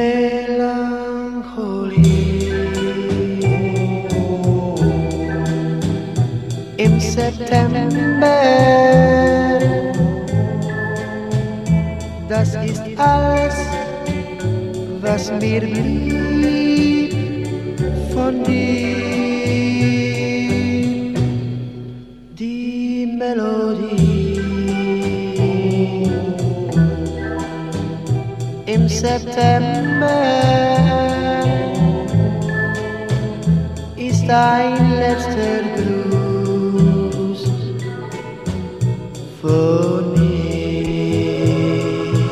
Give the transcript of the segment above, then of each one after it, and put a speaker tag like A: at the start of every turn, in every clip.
A: Melancholie im September, das ist alles, was mir blieb von dir. Die Melodie im September ist ein letzter Gruß von mir.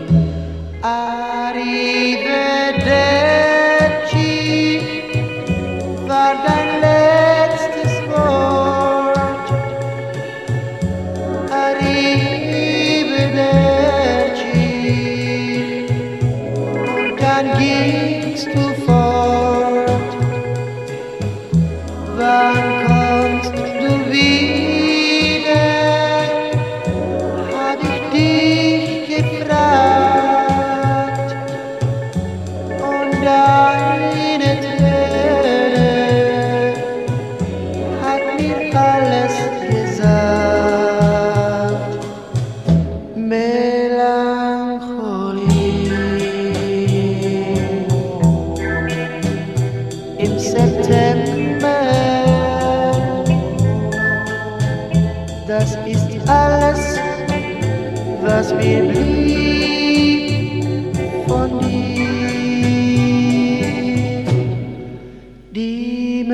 A: Arrivederci war dein letztes Wort. Arrivederci, und dann gingst du fort. Wann kommst du wieder, hab ich dich gefragt, und deine Träne hat mir alles gesagt. Melancholie im September, das ist alles, was mir blieb von dir. Die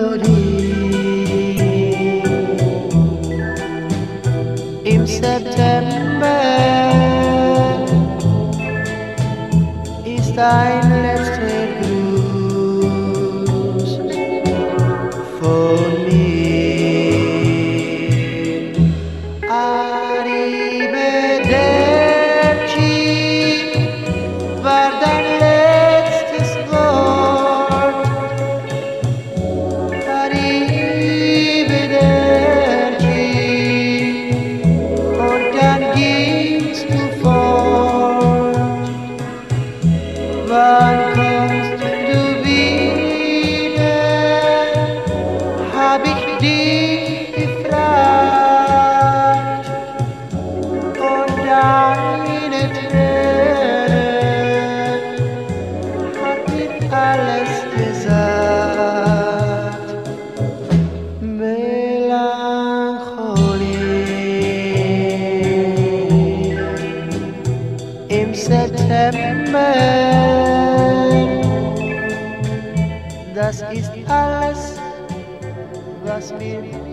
A: Melodie im September ist ein letzter Gruß von mir. Arrivederci war dein letztes Wort. Arrivederci, und dann gingst du fort. Wann kommst du wieder, hab ich dich gefragt, und deine Träne hat mir alles gesagt. Melancholie im September, das ist alles, was mir